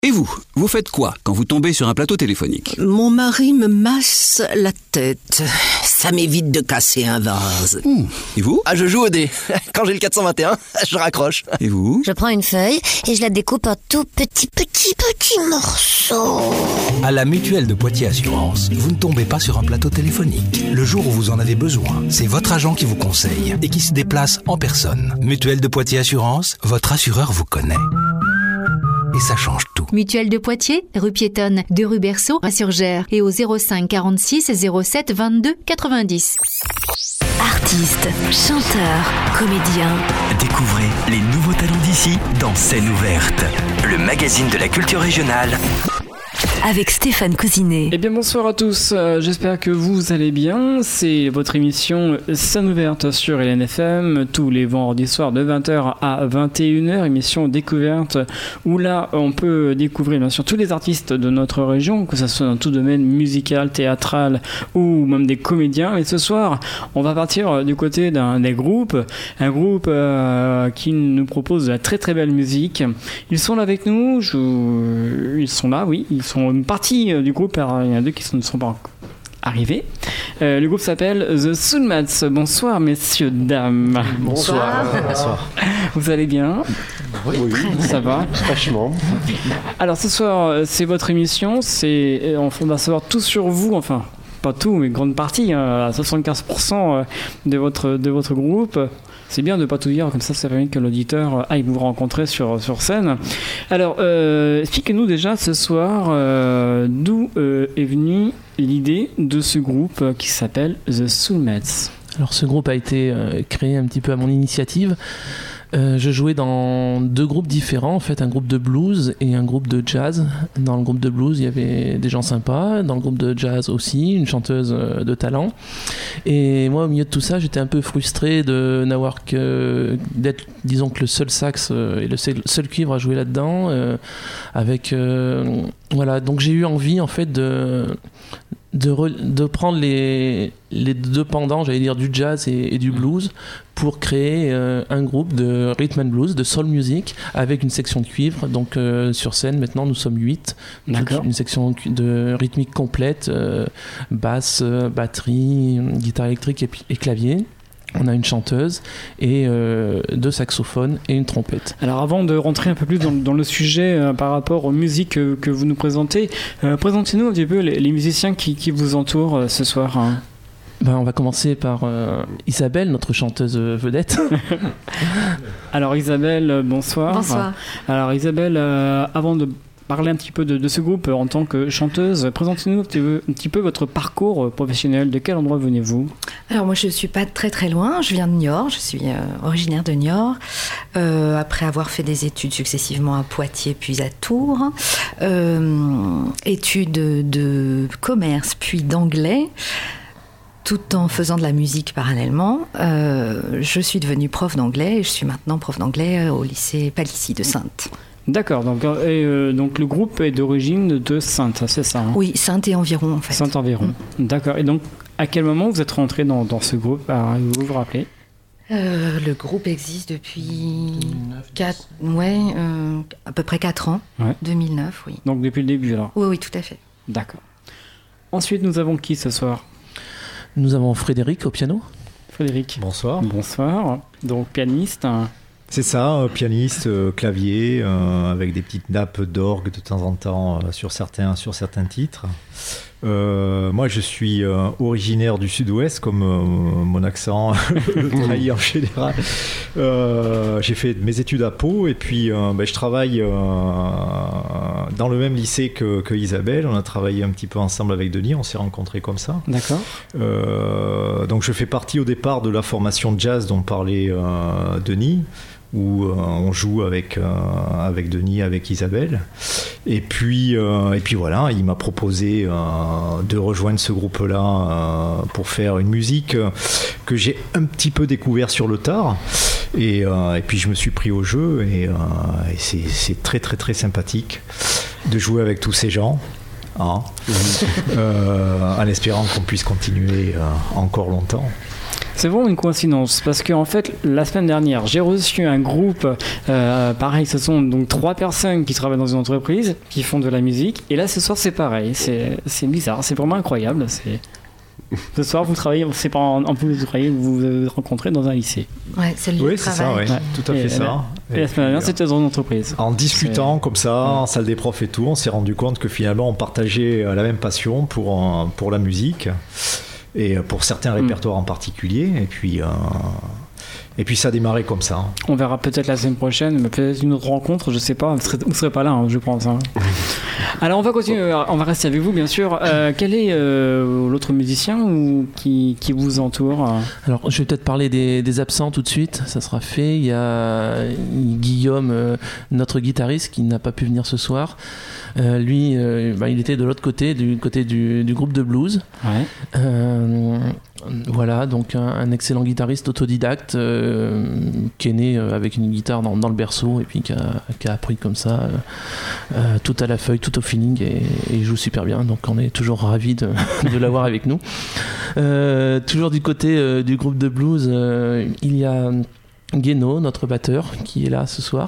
Et vous faites quoi quand vous tombez sur un plateau téléphonique ? Mon mari me masse la tête. Ça m'évite de casser un vase. Et vous ? Je joue au dé. Quand j'ai le 421, je raccroche. Et vous ? Je prends une feuille et je la découpe en tout petits morceaux. À la Mutuelle de Poitiers Assurance, vous ne tombez pas sur un plateau téléphonique. Le jour où vous en avez besoin, c'est votre agent qui vous conseille et qui se déplace en personne. Mutuelle de Poitiers Assurance, votre assureur vous connaît. Et ça change tout. Mutuelle de Poitiers, rue piétonne de rue Berceau à Surgères et au 05 46 07 22 90. Artistes, chanteurs, comédiens. Découvrez les nouveaux talents d'ici dans Scène ouverte, le magazine de la culture régionale. Avec Stéphane Cousinet. Eh bien bonsoir à tous, j'espère que vous allez bien. C'est votre émission Scène ouverte sur LNFM tous les vendredis soirs de 20h à 21h, émission découverte où là on peut découvrir bien sûr tous les artistes de notre région, que ce soit dans tout domaine musical, théâtral ou même des comédiens. Et ce soir on va partir du côté un groupe qui nous propose de la très très belle musique. Ils sont là avec nous, ils sont là, oui, ils sont une partie du groupe, alors il y en a deux qui ne sont pas arrivés. Le groupe s'appelle The Soulmates. Bonsoir messieurs, dames. Bonsoir. Vous allez bien ? Oui. Ça va ? Franchement. Alors ce soir, c'est votre émission, on va savoir tout sur vous, enfin pas tout, mais grande partie, à 75% de votre groupe. C'est bien de ne pas tout dire, comme ça permet que l'auditeur aille vous rencontrer sur scène. Alors, expliquez-nous déjà ce soir d'où est venue l'idée de ce groupe qui s'appelle The Soulmates. Alors ce groupe a été créé un petit peu à mon initiative. Je jouais dans deux groupes différents, en fait, un groupe de blues et un groupe de jazz. Dans le groupe de blues, il y avait des gens sympas, dans le groupe de jazz aussi, une chanteuse de talent. Et moi, au milieu de tout ça, j'étais un peu frustré de n'avoir d'être, disons, que le seul sax et le seul cuivre à jouer là-dedans. Voilà, donc j'ai eu envie, en fait, de prendre les deux pendants, j'allais dire, du jazz et du blues, pour créer un groupe de rhythm and blues, de soul music, avec une section de cuivre. Donc sur scène, maintenant, nous sommes 8. D'accord. Une section de rythmique complète, basse, batterie, guitare électrique et clavier. On a une chanteuse et deux saxophones et une trompette. Alors avant de rentrer un peu plus dans le sujet par rapport aux musiques que vous nous présentez, présentez-nous un petit peu les musiciens qui vous entourent ce soir. On va commencer par Isabelle, notre chanteuse vedette. Alors Isabelle, bonsoir. Bonsoir. Alors Isabelle, avant de parler un petit peu de ce groupe en tant que chanteuse, présentez-nous un petit peu votre parcours professionnel. De quel endroit venez-vous ? Alors moi je ne suis pas très très loin, je viens de Niort, je suis originaire de Niort, après avoir fait des études successivement à Poitiers puis à Tours, études de commerce puis d'anglais, tout en faisant de la musique parallèlement. Je suis devenue prof d'anglais et je suis maintenant prof d'anglais au lycée Palissy de Saintes. D'accord, donc le groupe est d'origine de Saintes, c'est ça, hein ? Oui, Saintes et environ en fait. Saintes environ, D'accord. Et donc à quel moment vous êtes rentré dans ce groupe ? Vous vous rappelez ? Le groupe existe depuis à peu près 4 ans, ouais. 2009, oui. Donc depuis le début alors ? Oui, tout à fait. D'accord. Ensuite, nous avons qui ce soir ? Nous avons Frédéric au piano. Frédéric. Bonsoir. Bonsoir. Donc pianiste. C'est ça, pianiste, clavier, avec des petites nappes d'orgue de temps en temps sur certains titres. Moi, je suis originaire du Sud-Ouest, comme mon accent le trahit en général. J'ai fait mes études à Pau et puis je travaille dans le même lycée que Isabelle. On a travaillé un petit peu ensemble avec Denis, on s'est rencontrés comme ça. D'accord. Donc je fais partie au départ de la formation jazz dont parlait Denis, où on joue avec Denis, avec Isabelle. Et puis voilà, il m'a proposé de rejoindre ce groupe-là pour faire une musique que j'ai un petit peu découvert sur le tard. Et puis je me suis pris au jeu et c'est très très très sympathique de jouer avec tous ces gens. En espérant qu'on puisse continuer encore longtemps. C'est vraiment une coïncidence parce qu'en fait, la semaine dernière, j'ai reçu un groupe, pareil, ce sont donc 3 personnes qui travaillent dans une entreprise, qui font de la musique, et là ce soir c'est pareil, c'est bizarre, c'est vraiment incroyable. Ce soir vous travaillez, c'est pas en plus vous travaillez, vous vous rencontrez dans un lycée. Ouais, c'est le lieu de travail. Oui, c'est ça, tout à fait ça. Et la semaine dernière c'était dans une entreprise. En discutant comme ça, en salle des profs et tout, on s'est rendu compte que finalement on partageait la même passion pour la musique. Et pour certains répertoires en particulier, et puis ça a démarré comme ça. On verra peut-être la semaine prochaine, mais peut-être une autre rencontre, je sais pas, vous ne serez pas là, je pense. Alors on va continuer, on va rester avec vous bien sûr. Quel est l'autre musicien qui vous entoure? Alors je vais peut-être parler des absents tout de suite, ça sera fait. Il y a Guillaume, notre guitariste, qui n'a pas pu venir ce soir. Lui, il était de l'autre côté, du côté du groupe de blues. Ouais. Voilà, donc un excellent guitariste autodidacte qui est né avec une guitare dans le berceau et puis qui a appris comme ça tout à la feuille, tout au feeling et il joue super bien, donc on est toujours ravis de l'avoir avec nous. Toujours du côté du groupe de blues, il y a Guéno, notre batteur, qui est là ce soir.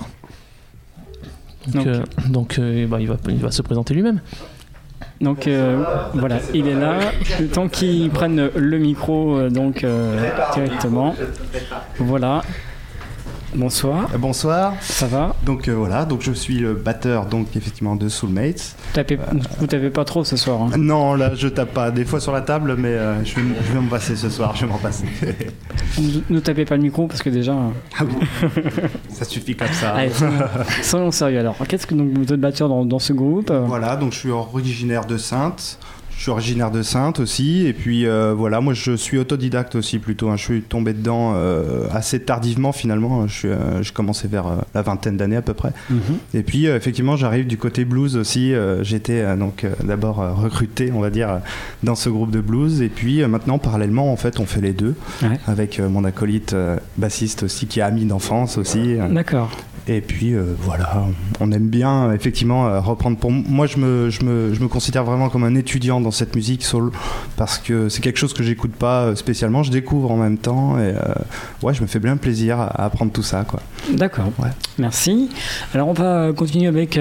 Donc il va se présenter lui-même. Donc voilà, il est là. Le temps qu'il prenne le micro directement. Voilà. Bonsoir. Bonsoir. Ça va? Donc voilà, donc je suis le batteur effectivement de Soulmates. Vous tapez pas trop ce soir hein? Non, là je tape pas. Des fois sur la table, mais je vais me passer ce soir. Je vais m'en passer. Ne tapez pas le micro parce que déjà. Ah oui. Ça suffit comme ça. Allez, soyons sérieux alors. Qu'est-ce que vous êtes batteur dans ce groupe? Voilà, donc je suis originaire de Saintes. Je suis originaire de Saintes aussi, et puis voilà, moi je suis autodidacte aussi plutôt, hein. Je suis tombé dedans assez tardivement finalement, je commençais vers la vingtaine d'années à peu près. Mm-hmm. Et puis effectivement j'arrive du côté blues aussi, j'étais d'abord recruté on va dire dans ce groupe de blues, et puis maintenant parallèlement en fait on fait les deux, avec mon acolyte bassiste aussi qui est ami d'enfance aussi. D'accord. Et puis voilà, on aime bien effectivement reprendre. Pour moi, je me considère vraiment comme un étudiant dans cette musique soul parce que c'est quelque chose que j'écoute pas spécialement. Je découvre en même temps et je me fais bien plaisir à apprendre tout ça, quoi. D'accord. Ouais. Merci. Alors on va continuer avec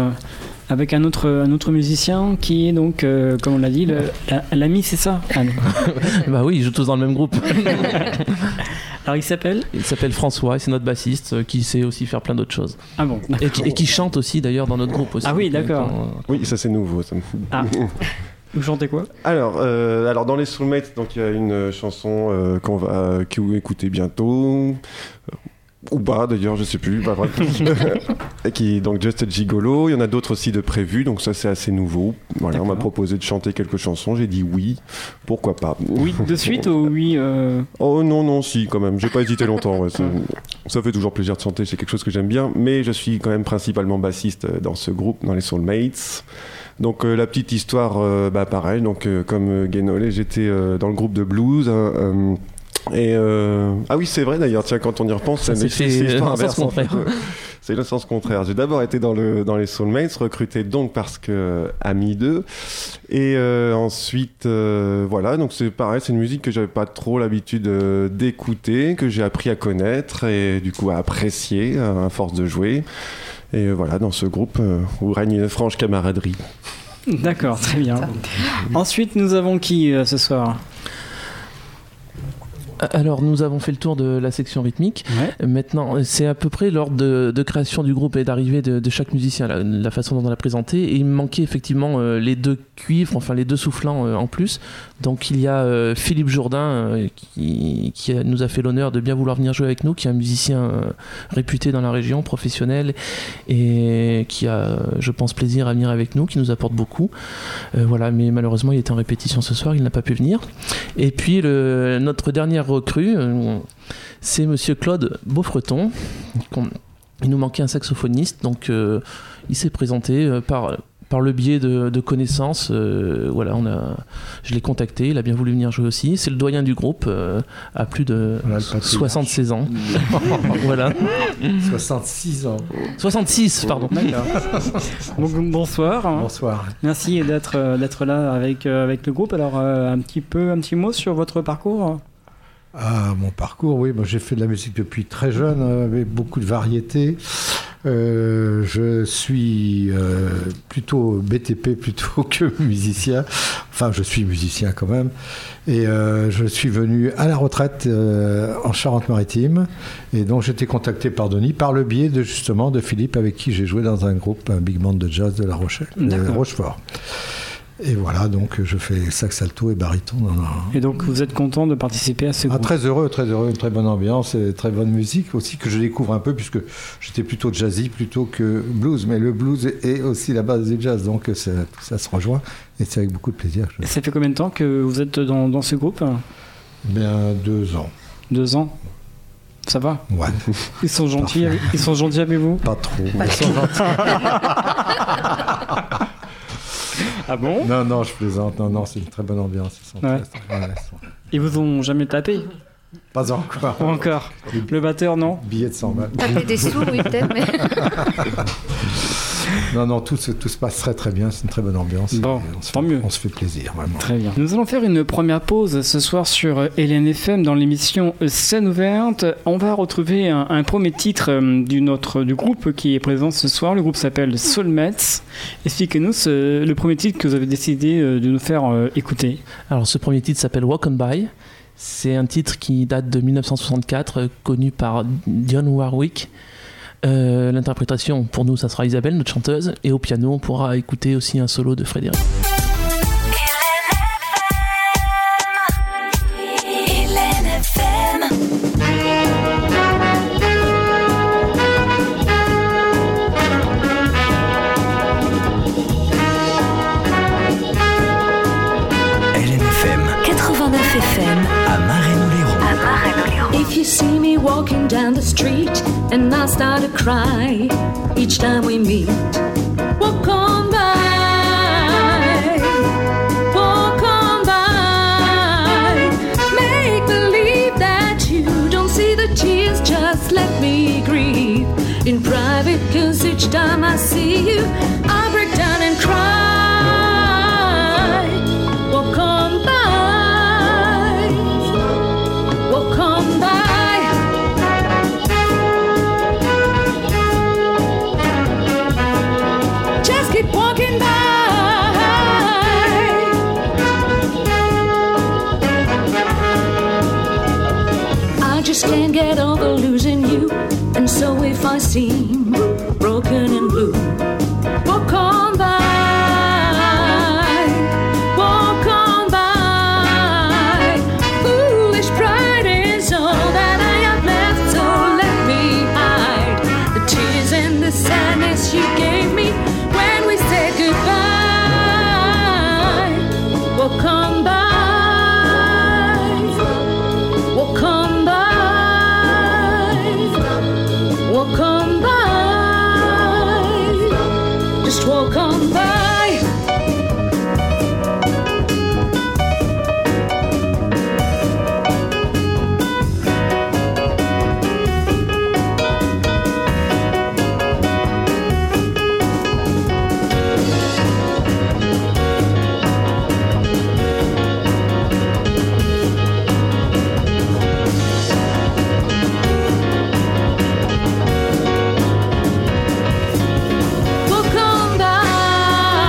un autre musicien qui est donc, comme on l'a dit, l'ami, c'est ça? Bah oui, ils jouent tous dans le même groupe. Alors il s'appelle François, et c'est notre bassiste qui sait aussi faire plein d'autres choses. Ah bon. Et qui chante aussi d'ailleurs dans notre groupe aussi. Ah oui, d'accord. Oui, ça c'est nouveau. Ça. Ah. Vous chantez quoi? Alors dans les Soulmates, donc il y a une chanson que vous écoutez bientôt. Ou pas d'ailleurs, je sais plus, pas vrai. Qui est donc Just a Gigolo. Il y en a d'autres aussi de prévus, donc ça c'est assez nouveau. Voilà, on m'a proposé de chanter quelques chansons, j'ai dit oui, pourquoi pas. Oui de suite ou oui Oh non, si quand même, j'ai pas hésité longtemps. Ouais, ça fait toujours plaisir de chanter, c'est quelque chose que j'aime bien, mais je suis quand même principalement bassiste dans ce groupe, dans les Soulmates. Donc la petite histoire, pareil, donc comme Guénolé, j'étais dans le groupe de blues. Ah oui, c'est vrai d'ailleurs, tiens, quand on y repense, c'est l'histoire inverse en fait. C'est le sens contraire. J'ai d'abord été dans les Soulmates, recruté donc parce que ami d'eux, et ensuite voilà, donc c'est pareil, c'est une musique que j'avais pas trop l'habitude d'écouter, que j'ai appris à connaître et du coup à apprécier à force de jouer. Et voilà, dans ce groupe où règne une franche camaraderie. D'accord, très bien. Ensuite, nous avons qui ce soir? Alors nous avons fait le tour de la section rythmique. Maintenant c'est à peu près l'ordre de création du groupe et d'arrivée de chaque musicien, la façon dont on l'a présenté, et il me manquait effectivement les deux cuivres, enfin les deux soufflants en plus. Donc il y a Philippe Jourdain qui nous a fait l'honneur de bien vouloir venir jouer avec nous, qui est un musicien réputé dans la région, professionnel, et qui a, je pense, plaisir à venir avec nous, qui nous apporte beaucoup. Voilà, mais malheureusement il était en répétition ce soir, il n'a pas pu venir. Et puis notre dernière recrue, c'est monsieur Claude Beaufreton. Il nous manquait un saxophoniste, donc il s'est présenté par le biais de connaissances. Voilà, je l'ai contacté, il a bien voulu venir jouer aussi. C'est le doyen du groupe, à plus de 76 ans. Voilà. 66 ans. 66, pardon. Donc, bonsoir. Bonsoir. Merci d'être là avec le groupe. Alors un petit mot sur votre parcours. Mon parcours, oui, moi j'ai fait de la musique depuis très jeune, avec beaucoup de variétés. Je suis plutôt BTP plutôt que musicien. Enfin, je suis musicien quand même. Et je suis venu à la retraite en Charente-Maritime. Et donc j'étais contacté par Denis par le biais justement de Philippe, avec qui j'ai joué dans un groupe, un big band de jazz de La Rochelle, de Rochefort. Et voilà, donc je fais sax alto et baryton. Et donc vous êtes content de participer à ce groupe? Très heureux, une très bonne ambiance et très bonne musique aussi que je découvre un peu, puisque j'étais plutôt jazzy plutôt que blues, mais le blues est aussi la base du jazz, donc tout ça se rejoint et c'est avec beaucoup de plaisir. Et ça fait combien de temps que vous êtes dans ce groupe? Bien 2 ans. 2 ans? Ça va? Ouais. Ils sont gentils avec vous? Pas trop. Ils sont gentils. Ah bon? Non, je plaisante. Non, c'est une très bonne ambiance. Ils vous ont jamais tapé? Pas encore. Pas encore. Le batteur, non? Billet de 100 balles. Taper des sous, oui, peut-être, mais... Non, tout se passe très très bien, c'est une très bonne ambiance. Bon, tant mieux. On se fait plaisir, vraiment. Très bien. Nous allons faire une première pause ce soir sur LNFM dans l'émission Scène ouverte. On va retrouver un premier titre du groupe qui est présent ce soir. Le groupe s'appelle Soulmates. Expliquez-nous le premier titre que vous avez décidé de nous faire écouter. Alors ce premier titre s'appelle Walk on By. C'est un titre qui date de 1964, connu par Dionne Warwick. L'interprétation, pour nous, ça sera Isabelle, notre chanteuse, et au piano, on pourra écouter aussi un solo de Frédéric. LNFM 89 FM à Marennes-Oléron. If you see me walking down the street and I start to cry each time we meet, walk on by, walk on by. Make believe that you don't see the tears, just let me grieve in private, 'cause each time I see you I break down and cry. Walk on by, walk on by. Keep walking by. I just can't get over losing you, and so if I seem broken and blue, walk on by, walk on by. Foolish pride is all that I have left, so let me hide the tears and the sadness you gave me when we said goodbye. Walk on by, walk on by, walk on by, just walk on by. Walk on by.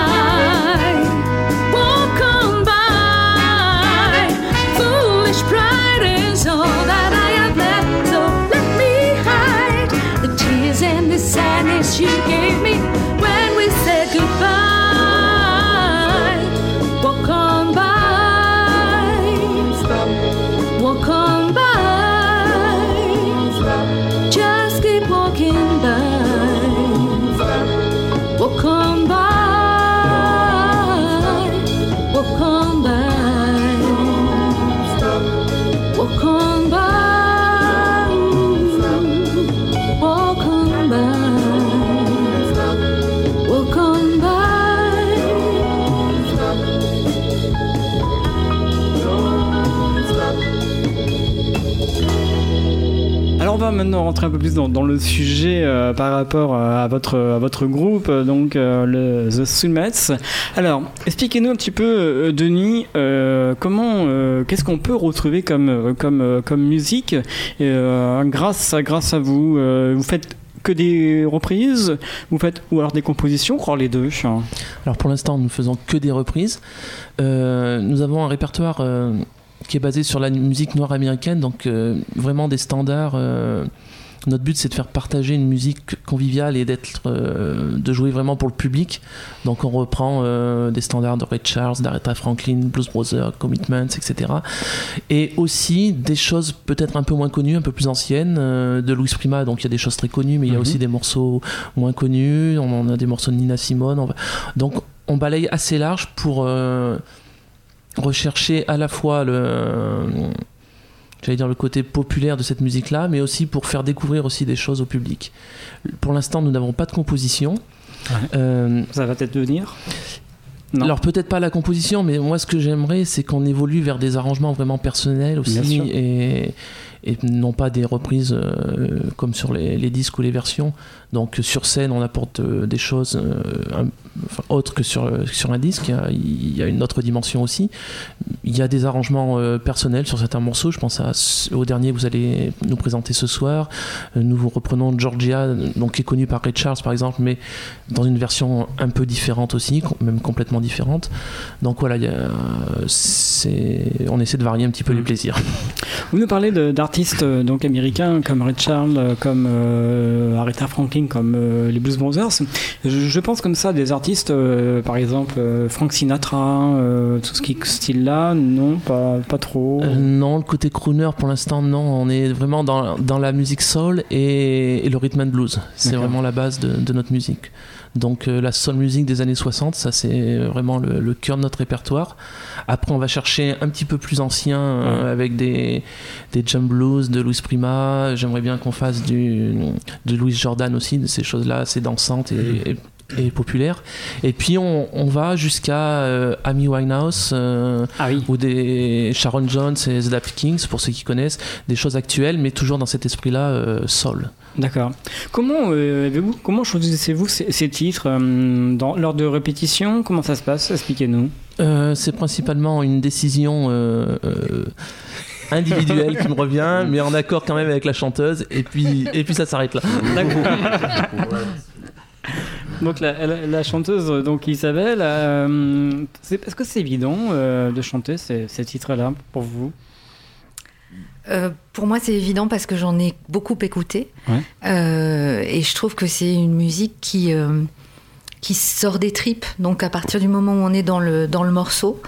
va maintenant rentrer un peu plus dans le sujet par rapport à votre groupe, donc le The Soulmates. Alors, expliquez-nous un petit peu, Denis, qu'est-ce qu'on peut retrouver comme musique grâce à vous. Vous faites que des reprises, vous faites ou alors des compositions, croire les deux. Alors pour l'instant, nous faisons que des reprises. Nous avons un répertoire qui est basé sur la musique noire américaine, donc vraiment des standards. Notre but, c'est de faire partager une musique conviviale et de jouer vraiment pour le public. Donc on reprend des standards de Ray Charles, d'Aretha Franklin, Blues Brothers, Commitments, etc. Et aussi des choses peut-être un peu moins connues, un peu plus anciennes, de Louis Prima. Donc il y a des choses très connues, mais il y a aussi des morceaux moins connus. On a des morceaux de Nina Simone. Donc on balaye assez large pour rechercher à la fois le côté populaire de cette musique-là, mais aussi pour faire découvrir aussi des choses au public. Pour l'instant, nous n'avons pas de composition. Ouais. Ça va peut-être devenir ? Non. Alors peut-être pas la composition, mais moi ce que j'aimerais, c'est qu'on évolue vers des arrangements vraiment personnels aussi, et non pas des reprises comme sur les disques ou les versions. Donc sur scène, on apporte des choses autres que sur un disque. Il y a une autre dimension aussi. Il y a des arrangements personnels sur certains morceaux. Je pense au dernier que vous allez nous présenter ce soir. Nous reprenons Georgia, donc qui est connu par Ray Charles par exemple, mais dans une version un peu différente aussi, même complètement différente. Donc voilà, on essaie de varier un petit peu les plaisirs. Vous nous parlez d'artistes donc américains comme Ray Charles, comme Aretha Franklin, comme les Blues Brothers. Je pense comme ça des artistes, par exemple Frank Sinatra, tout ce style-là, non, pas trop. Non, le côté crooner pour l'instant, non. On est vraiment dans la musique soul et le rhythm and blues. C'est vraiment la base de notre musique. Donc la soul music des années 60, ça c'est vraiment le cœur de notre répertoire. Après on va chercher un petit peu plus ancien avec des jump blues de Louis Prima. J'aimerais bien qu'on fasse de Louis Jordan aussi, de ces choses-là assez dansantes et populaires. Et puis on va jusqu'à Amy Winehouse ou des Sharon Jones et The Dap Kings, pour ceux qui connaissent, des choses actuelles mais toujours dans cet esprit-là soul. D'accord. Comment choisissez-vous ces titres lors de répétitions? Comment ça se passe? Expliquez-nous. C'est principalement une décision individuelle qui me revient, mais en accord quand même avec la chanteuse, et puis ça s'arrête là. D'accord. Donc la chanteuse, donc Isabelle, est-ce que c'est évident de chanter ces titres-là pour vous? Pour moi, c'est évident parce que j'en ai beaucoup écouté. Ouais. Et je trouve que c'est une musique qui sort des tripes. Donc, à partir du moment où on est dans le morceau,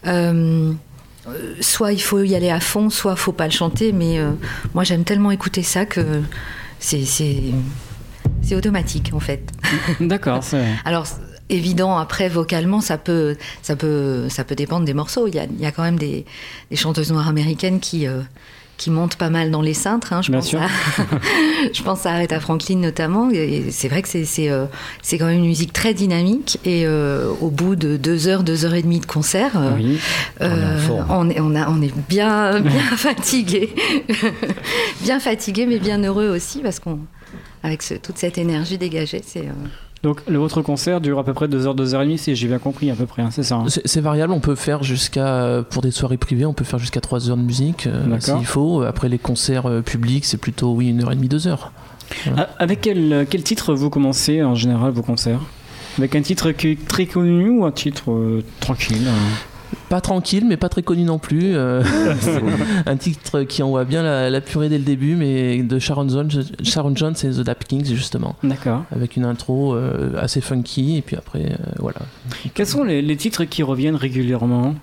soit il faut y aller à fond, soit il ne faut pas le chanter. Mais moi, j'aime tellement écouter ça que c'est automatique, en fait. D'accord. Alors, évident, après, vocalement, ça peut dépendre des morceaux. Il y a quand même des chanteuses noires américaines qui montent pas mal dans les cintres. Hein. Je pense à Aretha Franklin notamment. Et c'est vrai que c'est quand même une musique très dynamique. Et au bout de 2 heures et demie de concert, on est bien fatigué. Bien fatigué, mais bien heureux aussi, parce qu'avec toute cette énergie dégagée, c'est... Donc votre concert dure à peu près 2 heures, 2 heures et demie, si j'ai bien compris à peu près, hein, c'est ça hein. C'est variable, on peut faire pour des soirées privées, on peut faire jusqu'à 3 heures de musique s'il faut. Après les concerts publics, c'est plutôt 1 heure et demie, 2 heures. Voilà. Avec quel titre vous commencez en général vos concerts? Avec un titre qui est très connu ou un titre tranquille Pas tranquille, mais pas très connu non plus. Un titre qui envoie bien la purée dès le début, mais de Sharon Jones et The Dap Kings, justement. D'accord. Avec une intro assez funky, et puis après, voilà. Quels sont les titres qui reviennent régulièrement?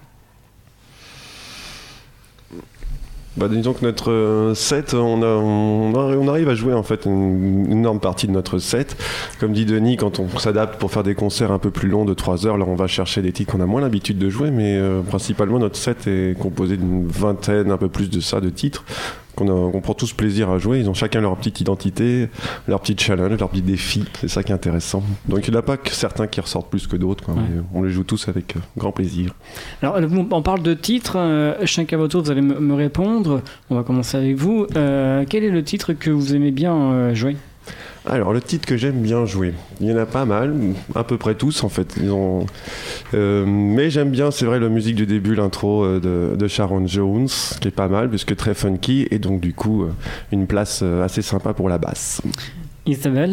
Disons que notre set, on arrive à jouer en fait une énorme partie de notre set. Comme dit Denis, quand on s'adapte pour faire des concerts un peu plus longs de 3 heures, là on va chercher des titres qu'on a moins l'habitude de jouer, mais principalement notre set est composé d'une vingtaine, un peu plus de ça, de titres qu'on prend tous plaisir à jouer. Ils ont chacun leur petite identité, leur petit challenge, leur petit défi. C'est ça qui est intéressant. Donc il n'y en a pas que certains qui ressortent plus que d'autres, quoi, mais on les joue tous avec grand plaisir. Alors on parle de titres, chacun à votre tour vous allez me répondre. On va commencer avec vous. Quel est le titre que vous aimez bien jouer ? Alors, le titre que j'aime bien jouer, il y en a pas mal, à peu près tous en fait. Mais j'aime bien, c'est vrai, la musique du début, l'intro de Sharon Jones, qui est pas mal, puisque très funky, et donc du coup, une place assez sympa pour la basse. Isabelle ?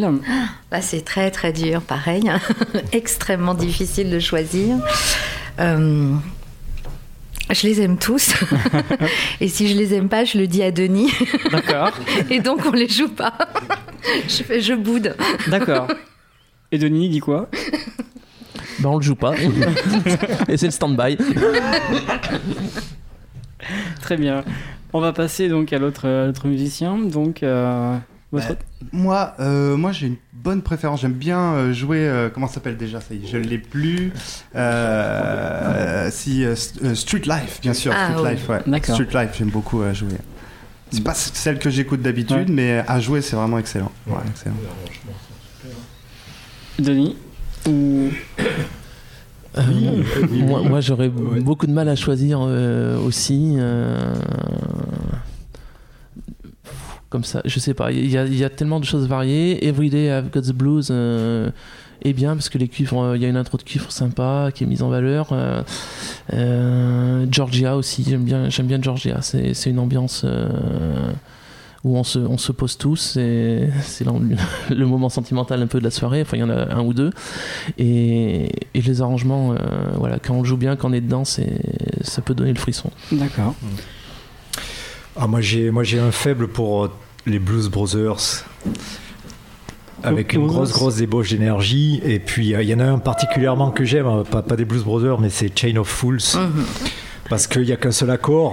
Là, c'est très très dur, pareil. Extrêmement difficile de choisir. Je les aime tous. Et si je les aime pas, je le dis à Denis. D'accord. Et donc, on les joue pas. Je boude. D'accord. Et Denis dit quoi ? On le joue pas. Et c'est le stand-by. Très bien. On va passer donc à l'autre musicien. Donc, moi, j'ai une bonne préférence. J'aime bien jouer. Comment ça s'appelle déjà ? Ça y est, je l'ai plus. Street Life, bien sûr. Street Life, ouais. D'accord. Street Life, j'aime beaucoup jouer. C'est pas celle que j'écoute d'habitude, mais à jouer, c'est vraiment excellent. Ouais, excellent. Denis ou... Moi, j'aurais beaucoup de mal à choisir aussi. Comme ça, je sais pas. Il y a tellement de choses variées. Everyday I've Got the Blues est bien parce que les cuivres, il y a une intro de cuivre sympa qui est mise en valeur. Georgia aussi, j'aime bien Georgia. C'est une ambiance où on se pose tous. C'est le moment sentimental un peu de la soirée. Enfin, il y en a un ou deux. Et les arrangements, voilà, quand on joue bien, quand on est dedans, ça peut donner le frisson. D'accord. Moi j'ai un faible pour les Blues Brothers avec une grosse débauche d'énergie, et puis il y en a un particulièrement que j'aime, pas des Blues Brothers, mais c'est Chain of Fools. Parce qu'il n'y a qu'un seul accord.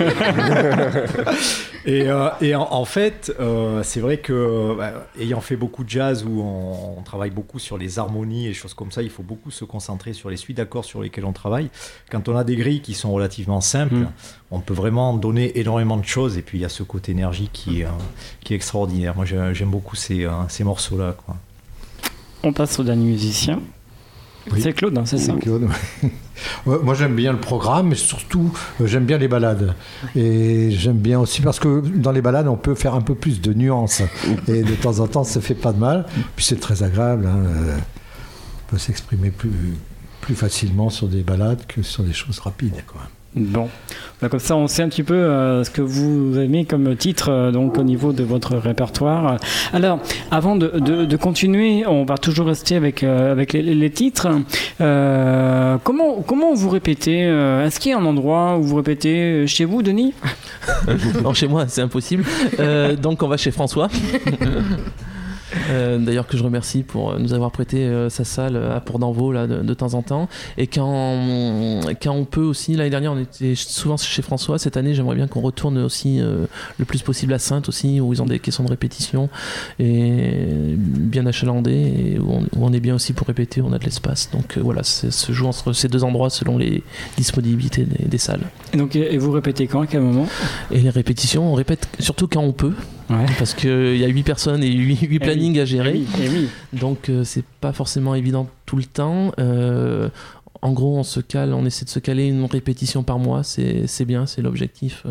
et en fait, c'est vrai que, ayant fait beaucoup de jazz où on travaille beaucoup sur les harmonies et choses comme ça, il faut beaucoup se concentrer sur les suites d'accords sur lesquels on travaille. Quand on a des grilles qui sont relativement simples, on peut vraiment donner énormément de choses. Et puis il y a ce côté énergie qui est extraordinaire. Moi, j'aime beaucoup ces morceaux-là, quoi. On passe au dernier musicien. Oui. C'est Claude, hein, c'est ça. Claude, ouais. Moi j'aime bien le programme, mais surtout j'aime bien les ballades. Et j'aime bien aussi parce que dans les ballades on peut faire un peu plus de nuances. Et de temps en temps ça fait pas de mal. Puis c'est très agréable. On peut s'exprimer plus facilement sur des ballades que sur des choses rapides, quoi. Bon, comme ça on sait un petit peu ce que vous aimez comme titre donc au niveau de votre répertoire. Alors, avant de continuer, on va toujours rester avec les titres. Comment vous répétez ? Est-ce qu'il y a un endroit où vous répétez chez vous, Denis ? Non, chez moi, c'est impossible. Donc on va chez François. D'ailleurs que je remercie pour nous avoir prêté sa salle à Port-d'Envaux là, de temps en temps, et quand on peut aussi, l'année dernière on était souvent chez François, cette année j'aimerais bien qu'on retourne aussi le plus possible à Saintes aussi, où ils ont des questions de répétition et bien achalandé, et où on est bien aussi pour répéter, on a de l'espace, donc voilà, ça se joue entre ces deux endroits selon les disponibilités des salles. Et vous répétez quand, à quel moment ? Et les répétitions, on répète surtout quand on peut. Ouais. Parce qu'il y a 8 personnes et 8 plannings à gérer. Donc c'est pas forcément évident tout le temps. En gros, on essaie de se caler une répétition par mois. C'est bien, c'est l'objectif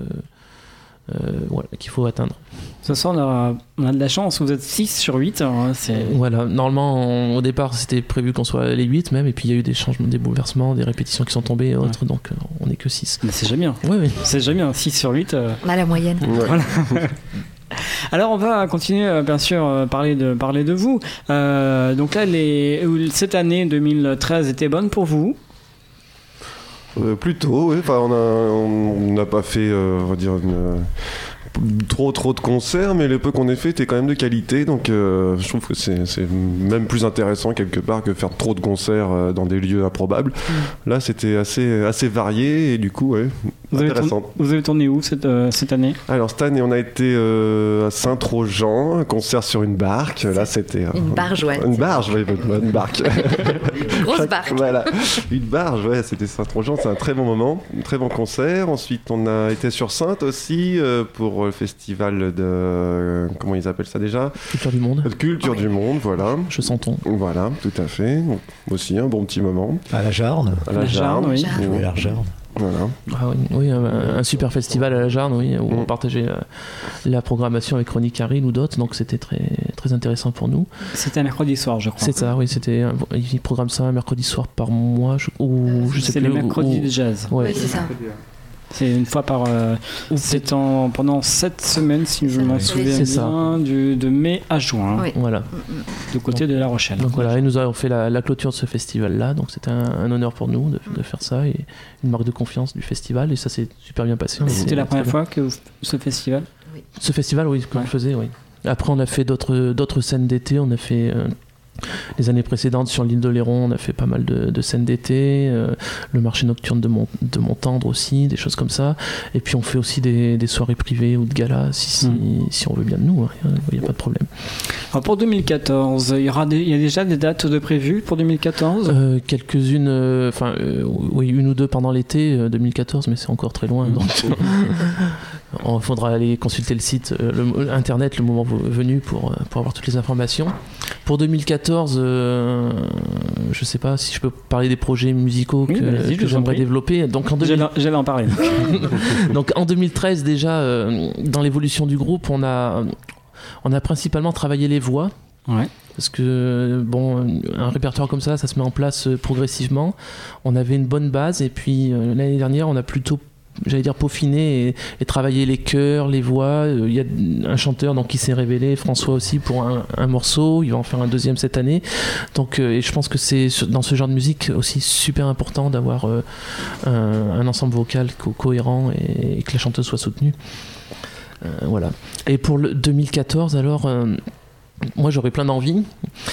qu'il faut atteindre. Ce soir, on a de la chance, vous êtes 6 sur 8. Hein, voilà, normalement, au départ, c'était prévu qu'on soit les 8 même, et puis il y a eu des changements, des bouleversements, des répétitions qui sont tombées et autres, donc on n'est que 6. Mais c'est déjà bien. Oui. C'est déjà bien, 6 sur 8. On a la moyenne. Ouais. Voilà. Alors on va continuer bien sûr parler de vous. Donc là cette année 2013 était bonne pour vous? Plutôt, oui. Enfin, on n'a pas fait, on va dire, trop de concerts, mais les peu qu'on ait fait étaient quand même de qualité, donc je trouve que c'est même plus intéressant quelque part que faire trop de concerts dans des lieux improbables. Là c'était assez varié et du coup intéressant. Vous avez tourné où cette année? Alors cette année on a été à Saint-Trojan, un concert sur une barque. Là c'était une barge, ouais. Une barge, oui, une barque. grosse barque. Voilà, une barge, ouais, c'était Saint-Tronjean, c'est un très bon moment, un très bon concert. Ensuite, on a été sur Saintes aussi pour le festival de... comment ils appellent ça déjà ? Culture du Monde. Culture du Monde, voilà. Je senton. Voilà, tout à fait. Donc, aussi un bon petit moment. À la Jarne. À la Jarne, oui. Oui. À la Jarne. Voilà. Ah oui, un super festival à la Jarne, oui, où on partageait la programmation avec Ronnie Carril ou d'autres, donc c'était très, très intéressant pour nous. C'était un mercredi soir, je crois. C'est ça, oui, il programme ça un mercredi soir par mois, je sais c'est plus. le mercredi de jazz. Ouais. Oui, c'est ça. C'est une fois par... c'est pendant 7 semaines, si je m'en souviens bien, de mai à juin. Oui. Voilà. De côté de La Rochelle. Donc voilà, et nous avons fait la clôture de ce festival-là, donc c'était un honneur pour nous de faire ça, et une marque de confiance du festival, et ça s'est super bien passé. C'était la première fois que ce festival ? Ce festival, oui, qu'on faisait, oui. Après, on a fait d'autres scènes d'été, on a fait... les années précédentes sur l'île d'Oléron, on a fait pas mal de scènes d'été, le marché nocturne de Montendre aussi, des choses comme ça. Et puis on fait aussi des soirées privées ou de galas si on veut bien de nous, il n'y a pas de problème. Alors pour 2014, il y a déjà des dates de prévues pour 2014 ? Quelques-unes, oui, une ou deux pendant l'été 2014, mais c'est encore très loin. Donc il faudra aller consulter le site internet le moment venu pour avoir toutes les informations. Pour 2014, je sais pas si je peux parler des projets musicaux que j'aimerais développer. Donc j'allais en parler. Donc en 2013 déjà, dans l'évolution du groupe, on a principalement travaillé les voix. Ouais. Parce que un répertoire comme ça se met en place progressivement. On avait une bonne base et puis l'année dernière, on a plutôt peaufiner et travailler les chœurs, les voix. Il y a un chanteur qui s'est révélé, François aussi, pour un morceau. Il va en faire un deuxième cette année. Donc, et je pense que c'est dans ce genre de musique aussi super important d'avoir un ensemble vocal cohérent et que la chanteuse soit soutenue. Voilà. Et pour le 2014, alors... moi j'aurais plein d'envie.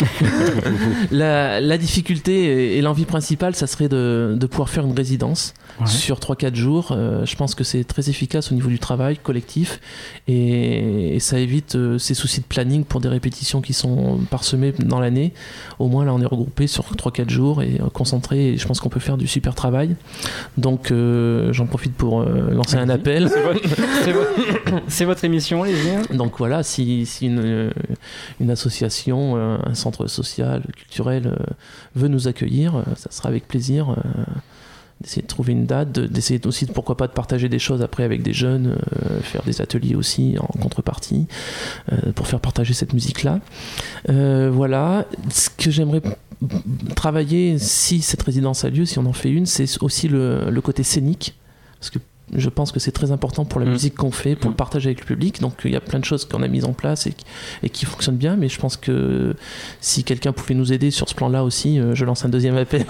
La difficulté et l'envie principale, ça serait de pouvoir faire une résidence sur 3-4 jours. Je pense que c'est très efficace au niveau du travail collectif et ça évite ces soucis de planning pour des répétitions qui sont parsemées dans l'année. Au moins là on est regroupé sur 3-4 jours et concentré, et je pense qu'on peut faire du super travail. Donc j'en profite pour lancer un appel. C'est votre émission, les gars. Donc voilà, si une association, un centre social, culturel veut nous accueillir, ça sera avec plaisir d'essayer de trouver une date, d'essayer aussi, pourquoi pas, de partager des choses après avec des jeunes, faire des ateliers aussi en contrepartie, pour faire partager cette musique-là. Voilà, ce que j'aimerais travailler, si cette résidence a lieu, si on en fait une, c'est aussi le côté scénique, parce que je pense que c'est très important pour la musique qu'on fait, pour le partager avec le public. Donc il y a plein de choses qu'on a mises en place et qui fonctionnent bien, mais je pense que si quelqu'un pouvait nous aider sur ce plan-là aussi, je lance un deuxième appel.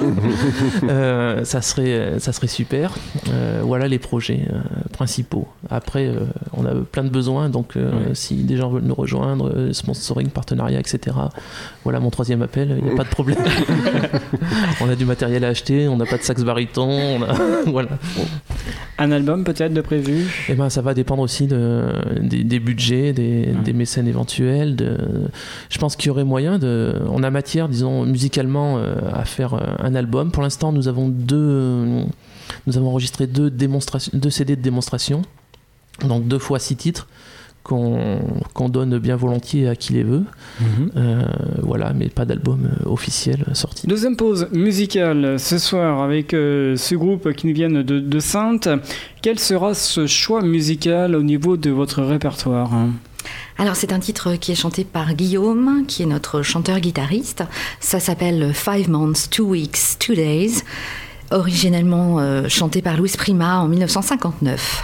Ça serait super. Voilà les projets principaux. Après, on a plein de besoins, donc si des gens veulent nous rejoindre, sponsoring, partenariat, etc. Voilà mon troisième appel, il n'y a pas de problème. On a du matériel à acheter, on n'a pas de sax baryton, voilà. Un album peut-être de prévu ? Eh ben, ça va dépendre aussi des budgets, des mécènes éventuels. Je pense qu'il y aurait moyen on a matière, disons, musicalement, à faire un album. Pour l'instant, nous avons enregistré 2 CD de démonstration, donc 2 fois 6 titres. Qu'on donne bien volontiers à qui les veut. Voilà, mais pas d'album officiel sorti. Deuxième pause musicale ce soir avec ce groupe qui nous viennent de Saintes. Quel sera ce choix musical au niveau de votre répertoire ? Alors c'est un titre qui est chanté par Guillaume, qui est notre chanteur-guitariste. Ça s'appelle 5 Months, 2 Weeks, 2 Days, originellement chanté par Louis Prima en 1959.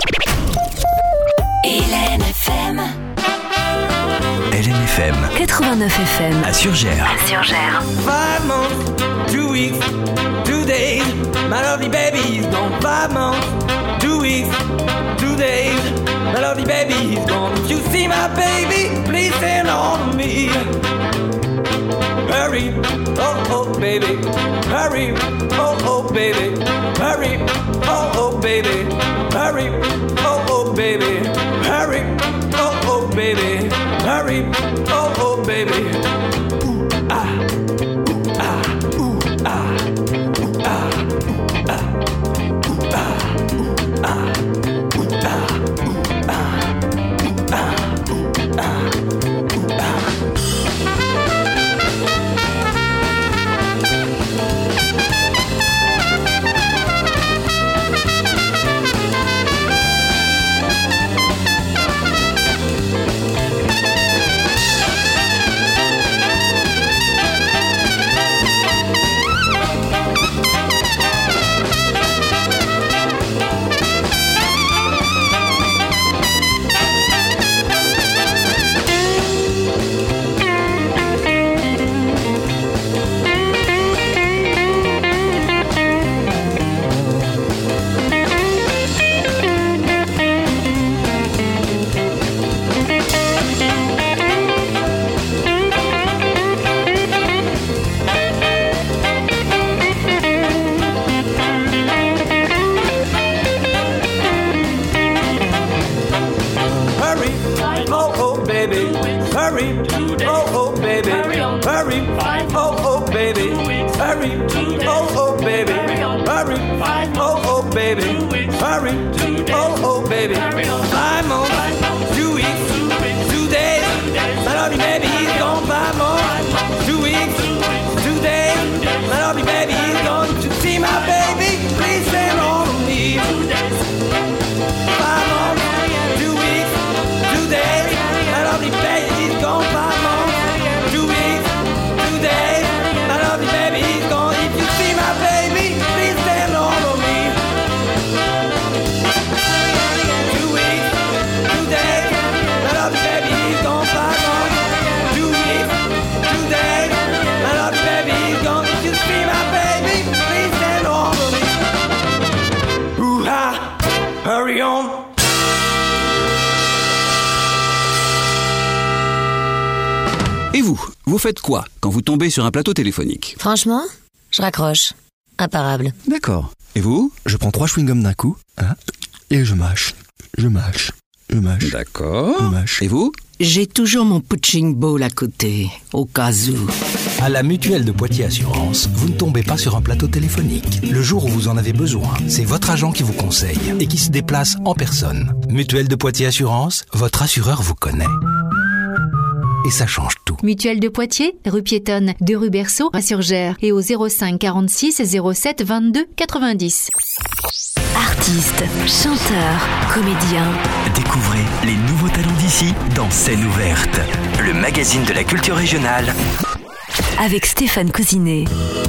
LNFM. LNFM 89 FM à Surgères. 5 months, 2 weeks, 2 days. My lovely baby's gone. 5 months, 2 weeks, 2 days. My lovely baby's gone. If you see my baby, please send on to me. Hurry, oh baby. Hurry, oh baby. Hurry, oh baby. Hurry, oh baby. Hurry, oh baby. Hurry, oh baby. Ooh, ah, ooh, ah, ooh, ah. hurry, oh, oh, baby, hurry, oh, oh, baby, 5 months, 2 weeks, 2 days, my lovely baby, he's gone 5 months, 2 weeks, 2 days, my lovely baby, he's gone to see my baby, please stay on me. 5 months, 2 weeks, 2 days, my lovely baby, he's gone 5 months, 2 weeks, 2 days, my lovely baby, he's gone. If you see my baby, please stand on me. 2 weeks, 2 days, my lovely baby, he's gone 5 months, 2 weeks, 2 days, my lovely baby, he's gone. If you see my baby, please stand on me. Ooh-ha, hurry on. Et vous faites quoi quand vous tombez sur un plateau téléphonique? Franchement, je raccroche. Imparable. D'accord. Et vous? Je prends 3 chewing-gums d'un coup, et je mâche. D'accord. Je mâche. Et vous? J'ai toujours mon punching ball à côté, au cas où. À la Mutuelle de Poitiers Assurance, vous ne tombez pas sur un plateau téléphonique. Le jour où vous en avez besoin, c'est votre agent qui vous conseille et qui se déplace en personne. Mutuelle de Poitiers Assurance, votre assureur vous connaît. Et ça change tout. Mutuelle de Poitiers, rue piétonne de rue Berceau à Surgères et au 05 46 07 22 90. Artistes, chanteurs, comédiens. Découvrez les nouveaux talents d'ici dans Scène ouverte, le magazine de la culture régionale. Avec Stéphane Cousinet.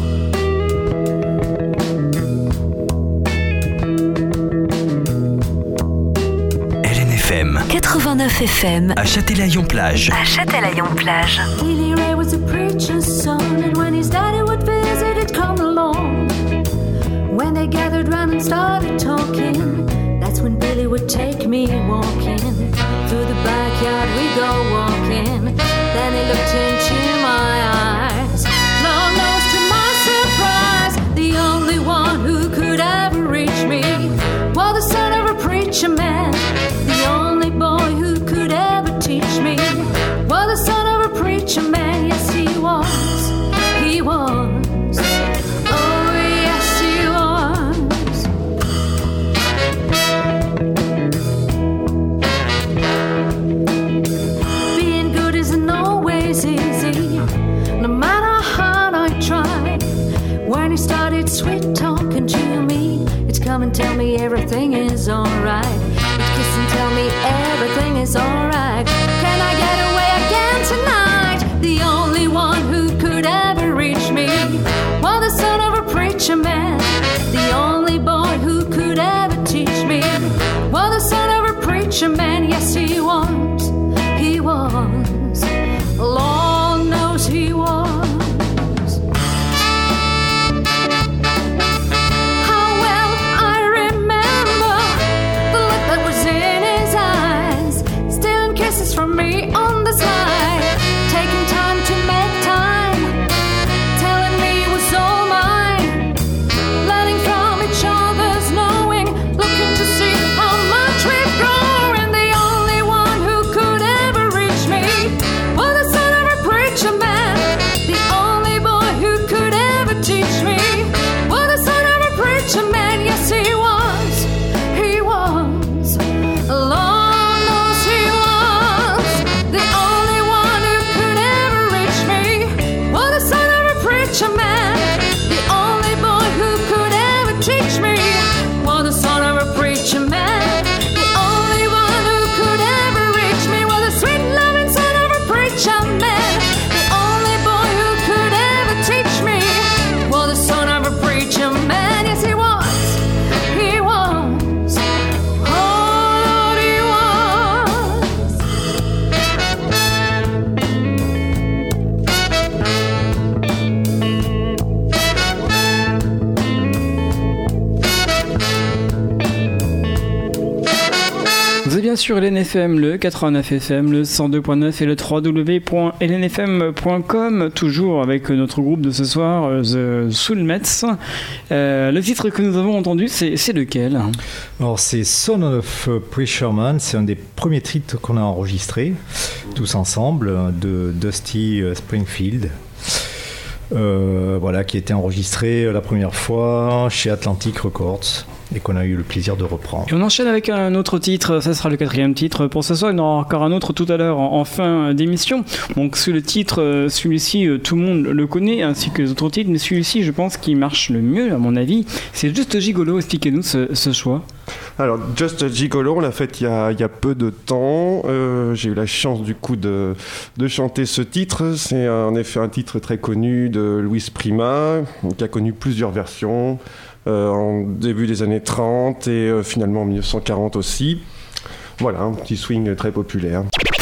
LNFM 89 FM à Châtelaillon-Plage. Billy Ray was a preacher's son, and when his daddy would visit, he'd come along. When they gathered round and started talking, that's when Billy would take me walking. Through the backyard we go walking. Then he looked into my eyes. Lord knows to my surprise, the only one who could ever reach me was the son of a preacher man. The only boy who could ever teach me was the son of a preacher man. Yes, he was. He was. Oh, yes, he was. Being good isn't always easy, no matter how hard I try. When he started sweet talking to me, it's come and tell me everything is alright. It's kiss and tell me everything is alright. Can I get away again tonight? The only one who could ever reach me was the son of a preacher man. The only boy who could ever teach me was the son of a preacher man. Yes, he was. He was. Lord knows he was. How well I remember the look that was in his eyes, stealing kisses from me on the slide, taking time to make time, telling me it was all mine, learning from each other's knowing, looking to see how much we've grown. And the only one who could ever reach me was the son of a preacher man. The only boy who could ever teach me was the son of a preacher man. Yes, he was. He was. Lord knows he was. The only one who could ever reach me was the son of a preacher man. The only boy who could ever teach me was the son of a preacher man. The only one who could ever reach me was the sweet loving son of a preacher man. The only boy who could ever teach me was the son of a preacher man. Yes, he was. He was. Oh, Lord, he was. Vous êtes bien sûr LNFM, le 89 FM, le 102.9 et le www.lnfm.com, toujours avec notre groupe de ce soir, The Soulmates. Le titre que nous avons entendu, c'est lequel? Alors c'est Son of a Preacher Man, c'est un des premiers titres qu'on a enregistrés tous ensemble de Dusty Springfield. voilà, qui a été enregistré la première fois chez Atlantic Records et qu'on a eu le plaisir de reprendre. Et on enchaîne avec un autre titre, ça sera le 4e titre pour ce soir. Il y en aura encore un autre tout à l'heure en fin d'émission. Donc sous le titre, celui-ci tout le monde le connaît ainsi que les autres titres, mais celui-ci je pense qu'il marche le mieux à mon avis. C'est Just Gigolo, expliquez-nous ce choix. Alors Just Gigolo, on l'a fait il y a peu de temps. J'ai eu la chance du coup de chanter ce titre. C'est en effet un titre très connu de Luis Prima, qui a connu plusieurs versions en début des années 30 et finalement en 1940 aussi. Voilà, un petit swing très populaire.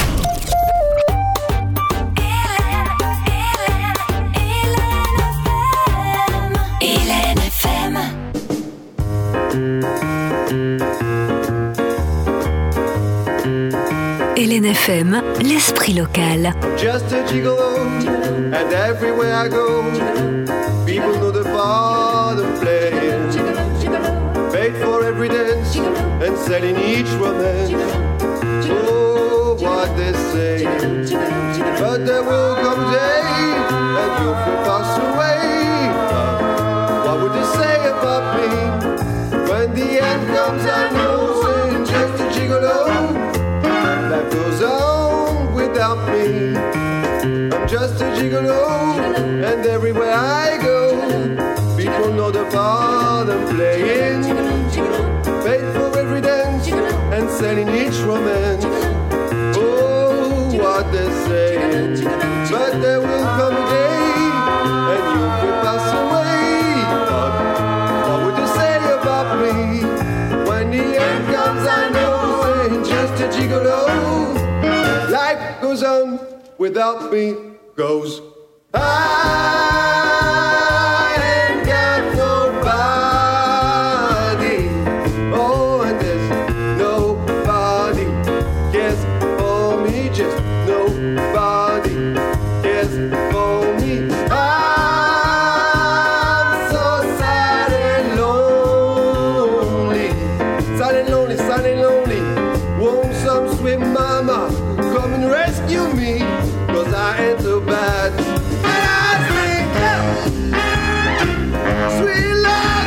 Hélène FM, l'esprit local. Just a gigolo, and everywhere I go, people know the part I'm playing. Paid for every dance, and selling each romance. Oh, what they say. But there will come a day, and you'll pass away. What would they say about me? When the end comes, I know, saying just a gigolo. Life goes on without me. I'm just a gigolo, and everywhere I go, people know the part I'm playing. Paid for every dance, and selling each romance. Oh, what they say. But there will come a day, and you will pass away. But what would you say about me? When the end comes, I know, saying just a gigolo. Life goes on without me, goes. I ain't got nobody. Oh, and there's nobody cares for me, just nobody cares for me. I'm so sad and lonely. Sad and lonely, sad and lonely. Won't some sweet mama come and rescue me? 'Cause I ain't so bad. And I think, sweet love,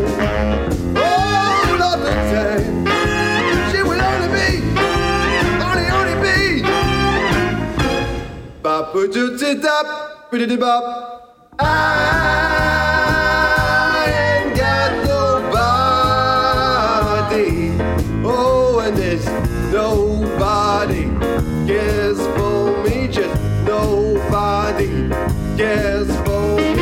all of the time. She will only be, only be. Bop, put your tit up, put it bop. I ain't got nobody. Oh, and there's nobody cares for me, just nobody cares for me.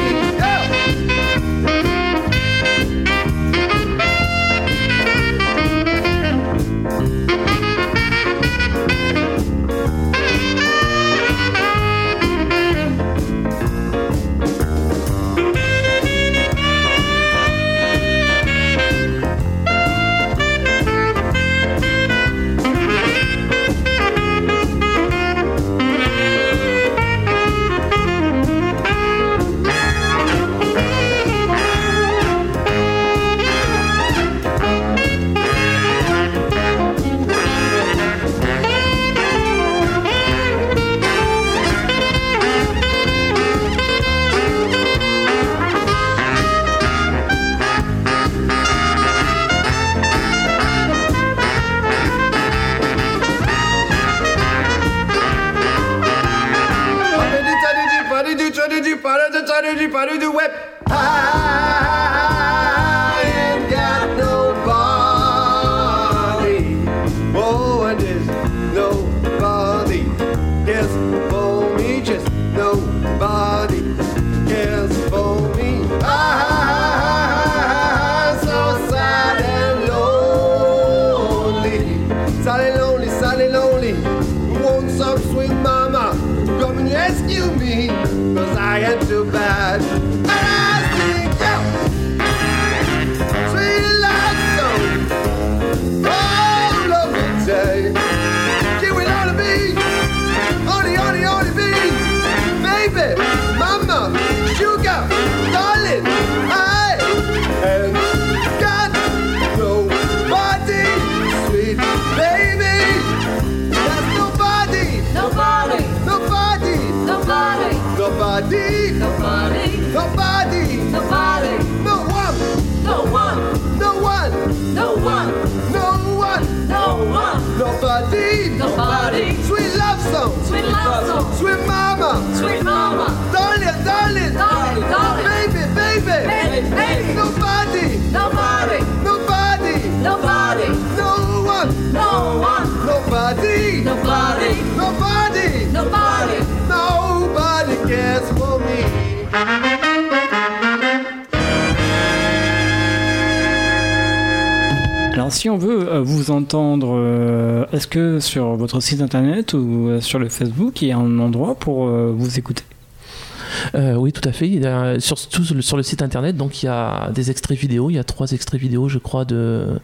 Alors si on veut vous entendre, est-ce que sur votre site internet ou sur le Facebook, il y a un endroit pour vous écouter ? Oui, tout à fait. Sur le site internet, donc il y a des extraits vidéo. Il y a 3 extraits vidéo, je crois, deux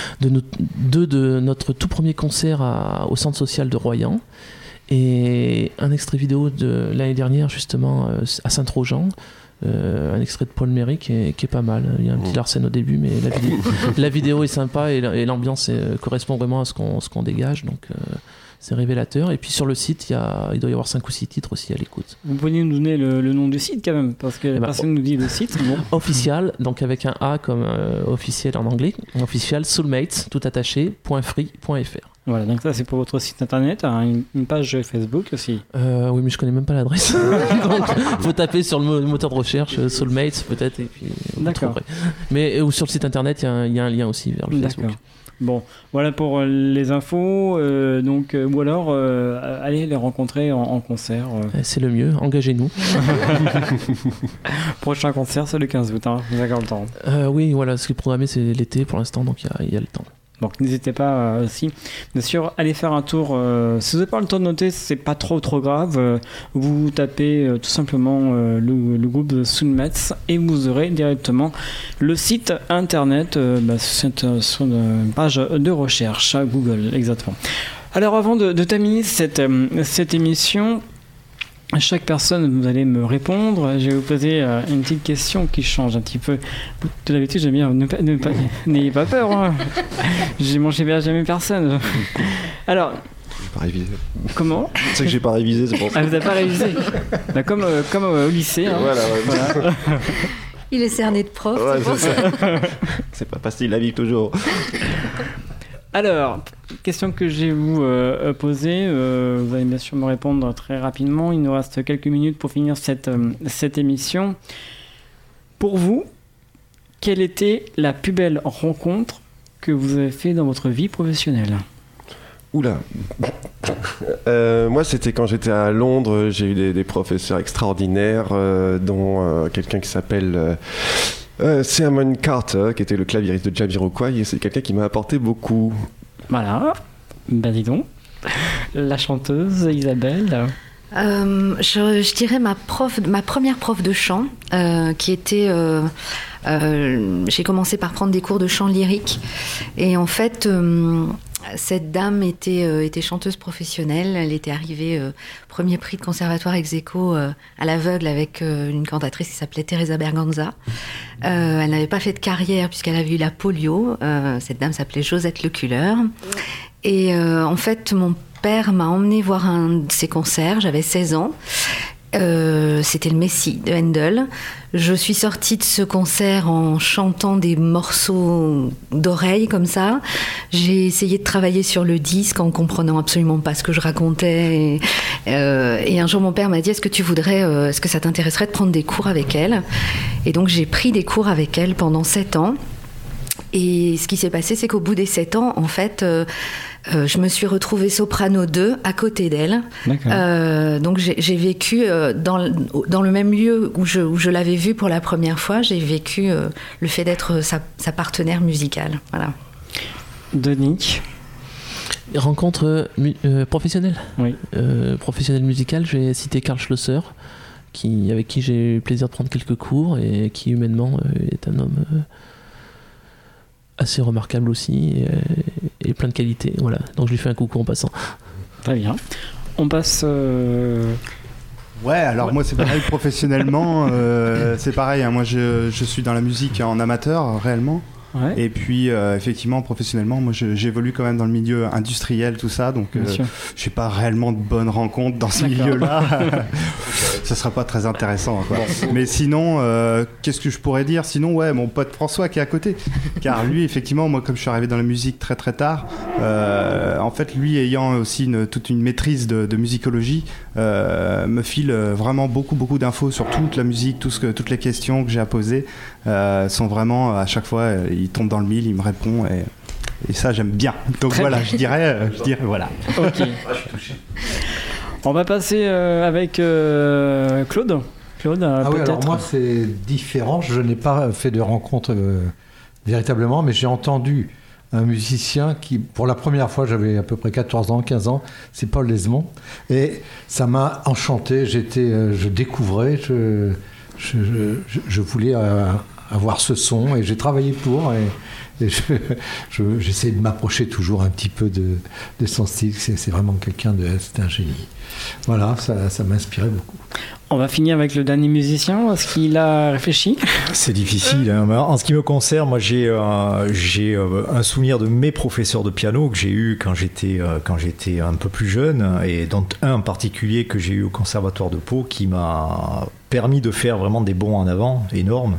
de notre tout premier concert au centre social de Royan, et un extrait vidéo de l'année dernière, justement, à Saint-Trojan. Un extrait de Paul Méry qui est pas mal. Il y a un petit Larsen au début, mais la vidéo est sympa et l'ambiance correspond vraiment à ce qu'on dégage. Donc c'est révélateur. Et puis sur le site, il doit y avoir 5 ou 6 titres aussi à l'écoute. Vous pouvez nous donner le nom du site quand même, parce que personne nous dit le site. Bon. Official, donc avec un A comme officiel en anglais. Official Soulmates, tout attaché, .free.fr. Voilà, donc ça c'est pour votre site internet, une page Facebook aussi. Oui, mais je connais même pas l'adresse. Donc, faut taper sur le moteur de recherche Soulmates peut-être, et puis vous trouverez. Mais ou sur le site internet, il y a un lien aussi vers le Facebook. Bon, voilà pour les infos. Ou alors allez les rencontrer en concert. C'est le mieux. Engagez-nous. Prochain concert, c'est le 15 août. Vous avez encore le temps. Oui, voilà. Ce qui est programmé, c'est l'été pour l'instant, donc il y a le temps. Donc n'hésitez pas aussi, bien sûr, allez faire un tour. Si vous n'avez pas le temps de noter, c'est pas trop grave. Vous tapez tout simplement le groupe Soulmates et vous aurez directement le site internet sur une page de recherche à Google, exactement. Alors avant de terminer cette émission, chaque personne, vous allez me répondre. Je vais vous poser une petite question qui change un petit peu. De l'habitude, j'aime bien. N'ayez pas peur. Hein. J'ai mangé bien jamais personne. Alors. J'ai pas révisé. Comment ? C'est que j'ai pas révisé, c'est pour ça. Ah, vous n'avez pas révisé ? Comme au lycée. Hein. Voilà. Il est cerné de prof. Ouais, c'est ça. C'est pas facile la vie toujours. Alors, question que je vais vous poser, vous allez bien sûr me répondre très rapidement. Il nous reste quelques minutes pour finir cette émission. Pour vous, quelle était la plus belle rencontre que vous avez fait dans votre vie professionnelle ? Oula. Moi, c'était quand j'étais à Londres. J'ai eu des professeurs extraordinaires, dont quelqu'un qui s'appelle... Simon Carter, qui était le claviériste de Jamiroquai, et c'est quelqu'un qui m'a apporté beaucoup. Voilà, ben dis donc. La chanteuse Isabelle. Je dirais ma première prof de chant, qui était... j'ai commencé par prendre des cours de chant lyrique, et en fait... cette dame était chanteuse professionnelle. Elle était arrivée premier prix de conservatoire ex-aequo à l'aveugle avec une cantatrice qui s'appelait Teresa Berganza. Elle n'avait pas fait de carrière puisqu'elle avait eu la polio. Cette dame s'appelait Josette Leculleur. Et en fait, mon père m'a emmenée voir un de ses concerts. J'avais 16 ans. C'était le Messie de Handel. Je suis sortie de ce concert en chantant des morceaux d'oreille comme ça. J'ai essayé de travailler sur le disque en comprenant absolument pas ce que je racontais. Et un jour, mon père m'a dit: est-ce que ça t'intéresserait de prendre des cours avec elle ? Et donc, j'ai pris des cours avec elle pendant 7 ans. Et ce qui s'est passé, c'est qu'au bout des 7 ans, en fait, je me suis retrouvée soprano 2 à côté d'elle. Donc j'ai vécu dans le même lieu où je l'avais vue pour la première fois. J'ai vécu le fait d'être sa partenaire musicale. Voilà. Denis. Rencontre professionnelle. Oui. Professionnelle musicale, je vais citer Karl Schlosser, avec qui j'ai eu le plaisir de prendre quelques cours et qui humainement est un homme... assez remarquable aussi et plein de qualités, voilà. Donc je lui fais un coucou en passant. Très bien. On passe ouais, alors moi c'est pareil professionnellement, c'est pareil, hein, moi je suis dans la musique en amateur réellement. Ouais. Et puis effectivement professionnellement, moi j'évolue quand même dans le milieu industriel, tout ça, donc j'ai pas réellement de bonnes rencontres dans ce milieu-là. Ça sera pas très intéressant, quoi. Mais sinon, qu'est-ce que je pourrais dire ? Sinon, ouais, mon pote François qui est à côté, car lui effectivement, moi comme je suis arrivé dans la musique très très tard, en fait lui ayant aussi toute une maîtrise de musicologie, me file vraiment beaucoup d'infos sur toute la musique, toutes les questions que j'ai à poser sont vraiment à chaque fois il tombe dans le mille, il me répond et ça j'aime bien. Donc très voilà, bien. Je dirais voilà. Ok. Je suis touché. On va passer avec Claude. Claude, oui, peut-être. alors moi c'est différent. Je n'ai pas fait de rencontre véritablement, mais j'ai entendu un musicien qui, pour la première fois, j'avais à peu près 14 ans, 15 ans, c'est Paul Lesmond. Et ça m'a enchanté, je découvrais, je voulais avoir ce son et j'ai travaillé pour. Et j'essaie de m'approcher toujours un petit peu de son style. C'est vraiment c'est un génie. Voilà, ça m'a inspiré beaucoup. On va finir avec le dernier musicien. Est-ce qu'il a réfléchi ? C'est difficile. Hein. En ce qui me concerne, moi j'ai un souvenir de mes professeurs de piano que j'ai eu quand j'étais un peu plus jeune, et dont un en particulier que j'ai eu au Conservatoire de Pau qui m'a permis de faire vraiment des bonds en avant énormes.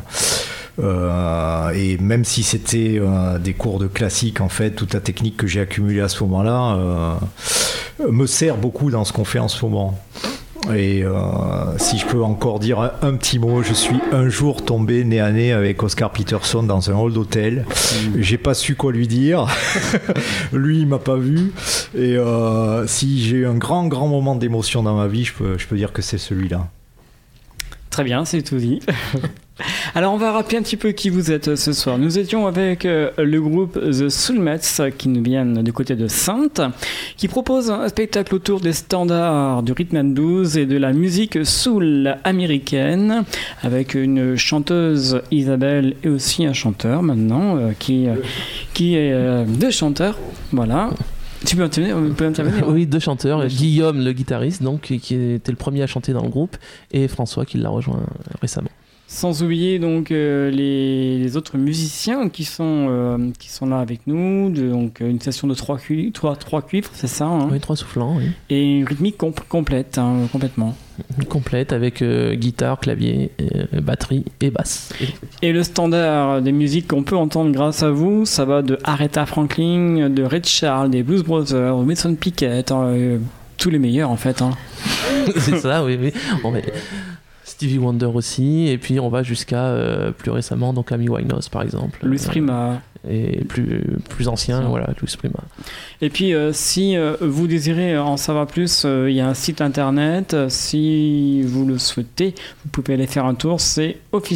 Et même si c'était des cours de classique, en fait, toute la technique que j'ai accumulée à ce moment-là me sert beaucoup dans ce qu'on fait en ce moment. Et si je peux encore dire un petit mot, je suis un jour tombé nez à nez avec Oscar Peterson dans un hall d'hôtel. J'ai pas su quoi lui dire. Lui, il m'a pas vu. Et si j'ai eu un grand moment d'émotion dans ma vie, je peux dire que c'est celui-là. Très bien, c'est tout dit. Alors on va rappeler un petit peu qui vous êtes ce soir. Nous étions avec le groupe The Soulmates qui nous viennent du côté de Saintes, qui propose un spectacle autour des standards du rhythm and blues et de la musique soul américaine, avec une chanteuse Isabelle et aussi un chanteur maintenant qui est deux chanteurs. Voilà. Tu peux intervenir. Oui, deux chanteurs, Guillaume le guitariste donc, qui était le premier à chanter dans le groupe, et François qui l'a rejoint récemment. Sans oublier donc les autres musiciens qui sont là avec nous, donc une session de 3 cuivres, c'est ça hein. Oui, 3 soufflants, oui. Et une rythmique complète, complètement. Complète avec guitare, clavier, batterie et basse. Et le standard des musiques qu'on peut entendre grâce à vous, ça va de Aretha Franklin, de Ray Charles, des Blues Brothers, Wilson Pickett, tous les meilleurs en fait. Hein. C'est ça, oui. Stevie Wonder aussi, et puis on va jusqu'à plus récemment donc Amy Winehouse par exemple. Louis Prima. Et plus ancien, voilà, Louis Prima. Et puis si vous désirez en savoir plus, il y a un site internet, si vous le souhaitez, vous pouvez aller faire un tour, c'est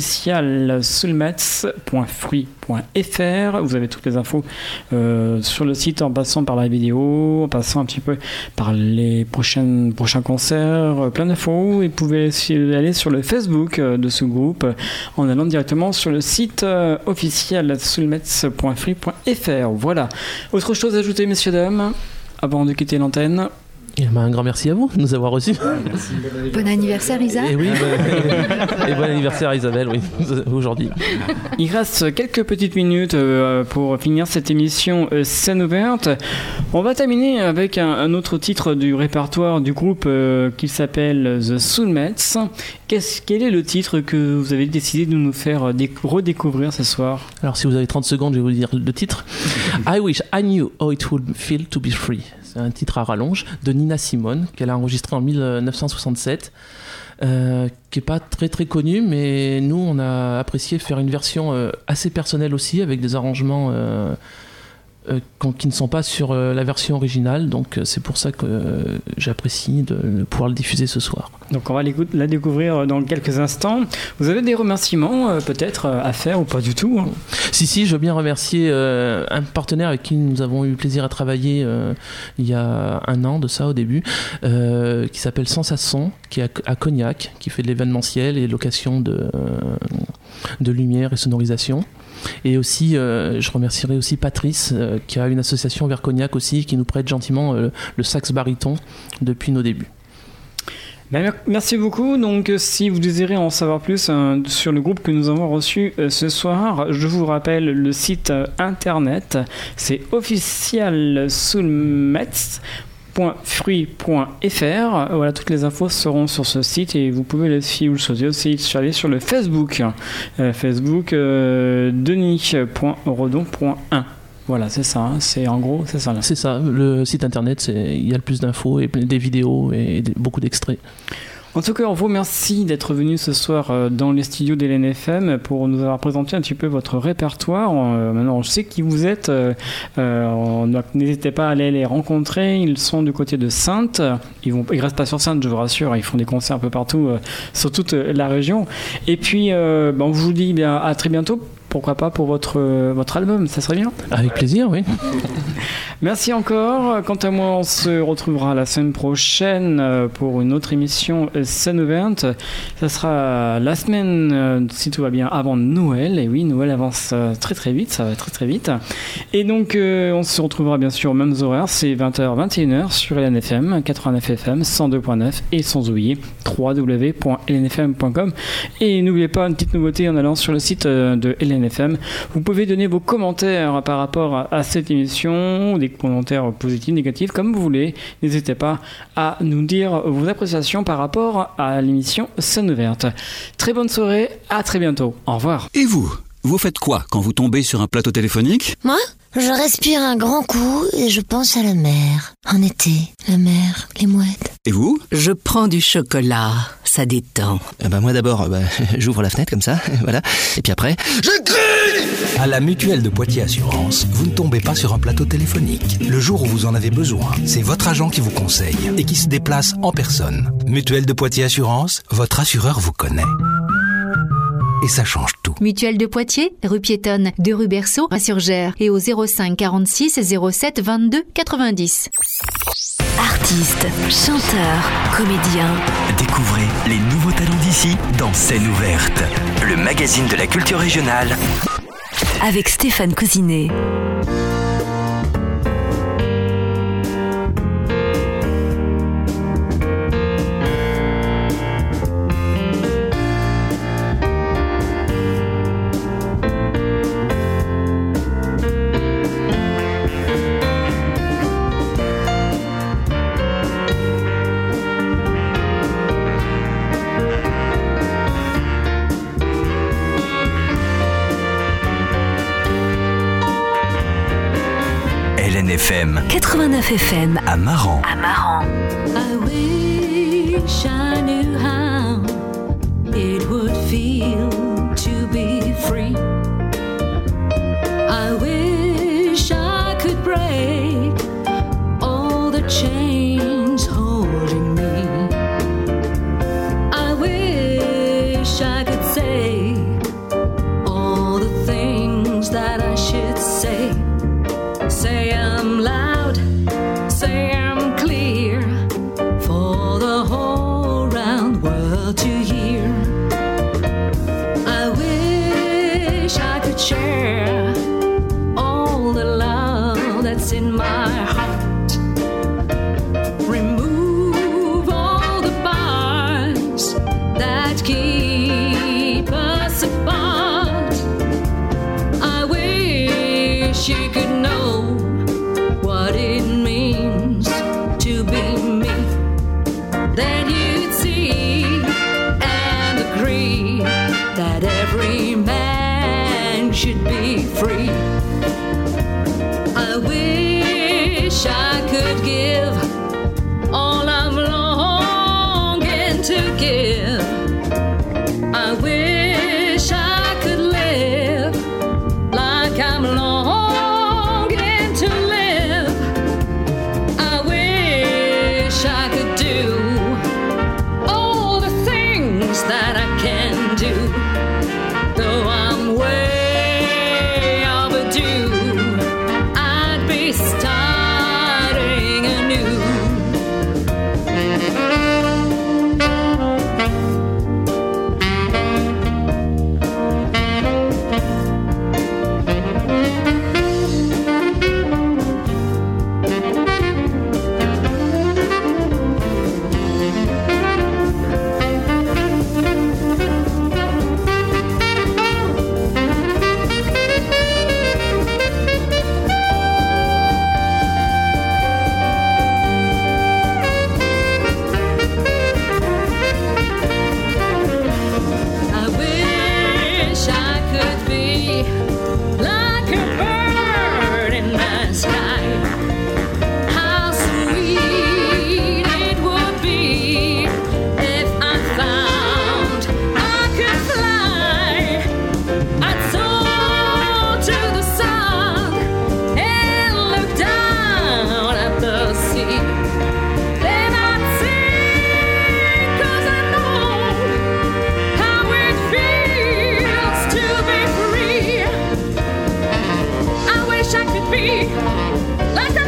officialsoulmates.fruit.fr. Vous avez toutes les infos sur le site, en passant par la vidéo, en passant un petit peu par les prochains concerts, plein d'infos, et vous pouvez aller sur le Facebook de ce groupe en allant directement sur le site officialsoulmates.fruit.fr. Voilà. Autre chose à ajouter, messieurs, dames, avant de quitter l'antenne? Un grand merci à vous de nous avoir reçus. Merci. Bon anniversaire Isa. Et oui, et bon anniversaire Isabelle, oui, aujourd'hui. Il reste quelques petites minutes pour finir cette émission scène ouverte. On va terminer avec un autre titre du répertoire du groupe qui s'appelle The Soulmates. Quel est le titre que vous avez décidé de nous faire redécouvrir ce soir? Alors si vous avez 30 secondes, je vais vous dire le titre. I wish I knew how it would feel to be free. C'est un titre à rallonge de Nina Simone qu'elle a enregistré en 1967, qui n'est pas très très connu, mais nous on a apprécié faire une version assez personnelle aussi, avec des arrangements qui ne sont pas sur la version originale, donc c'est pour ça que j'apprécie de pouvoir le diffuser ce soir. Donc on va la découvrir dans quelques instants. Vous avez des remerciements peut-être à faire ou pas du tout hein? Si, je veux bien remercier un partenaire avec qui nous avons eu le plaisir à travailler il y a 1 an de ça au début, qui s'appelle Sensation, qui est à Cognac, qui fait de l'événementiel et location de lumière et sonorisation. Et aussi, je remercierai aussi Patrice, qui a une association vers Cognac aussi, qui nous prête gentiment le sax baryton depuis nos débuts. Merci beaucoup. Donc, si vous désirez en savoir plus sur le groupe que nous avons reçu ce soir, je vous rappelle le site internet, c'est officialsoulmates.fruit.fr. Voilà, toutes les infos seront sur ce site, et vous pouvez, si vous le souhaitez, aussi aller sur le Facebook, denis.redon.1. Voilà, c'est ça, en gros, c'est ça là. C'est ça, le site internet, il y a le plus d'infos et des vidéos et beaucoup d'extraits. En tout cas, on vous remercie d'être venu ce soir dans les studios d'LNFM pour nous avoir présenté un petit peu votre répertoire. Maintenant, je sais qui vous êtes. N'hésitez pas à aller les rencontrer. Ils sont du côté de Saintes. Ils restent pas sur Saintes, je vous rassure. Ils font des concerts un peu partout, sur toute la région. Et puis, on vous dit à très bientôt. pourquoi pas pour votre album, ça serait bien. Avec plaisir, oui. Merci encore. Quant à moi, on se retrouvera la semaine prochaine pour une autre émission Scène ouverte. Ça sera la semaine, si tout va bien, avant Noël. Et oui, Noël avance très très vite, ça va très très vite. Et donc, on se retrouvera bien sûr aux mêmes horaires, c'est 20h, 21h sur LNFM, 89 FM, 102.9 et sans oublier www.lnfm.com. Et n'oubliez pas une petite nouveauté en allant sur le site de LNFM. Vous pouvez donner vos commentaires par rapport à cette émission, des commentaires positifs, négatifs, comme vous voulez. N'hésitez pas à nous dire vos appréciations par rapport à l'émission Scène ouverte. Très bonne soirée, à très bientôt. Au revoir. Et vous faites quoi quand vous tombez sur un plateau téléphonique ? Moi, je respire un grand coup et je pense à la mer. En été, la mer, les mouettes. Et vous ? Je prends du chocolat, ça détend. Moi d'abord, j'ouvre la fenêtre comme ça, voilà. Et puis après, je crie ! À la Mutuelle de Poitiers Assurance, vous ne tombez pas sur un plateau téléphonique. Le jour où vous en avez besoin, c'est votre agent qui vous conseille et qui se déplace en personne. Mutuelle de Poitiers Assurance, votre assureur vous connaît. Et ça change tout. Mutuelle de Poitiers, rue piétonne de rue Berceau à Surgères et au 05 46 07 22 90. Artistes, chanteurs, comédiens. Découvrez les nouveaux talents d'ici dans Scène ouverte, le magazine de la culture régionale. Avec Stéphane Cousinet. LNFM 89 FM à Maran. I wish I knew how it would feel to be free. I wish I could break all the chains holding me. I wish I could say all the things that I should say. Say I'm loud, say I'm clear, for the whole round world to hear. I wish I could share all the love that's in my heart. Remove all the bars that keep us apart. I wish you could know what it means to be me. Then you'd see and agree that every man should be free. I wish I could give all I'm longing to give. I wish I could live like I'm longing to live. I wish I could do all the things that I can do, though I'm way off a be like a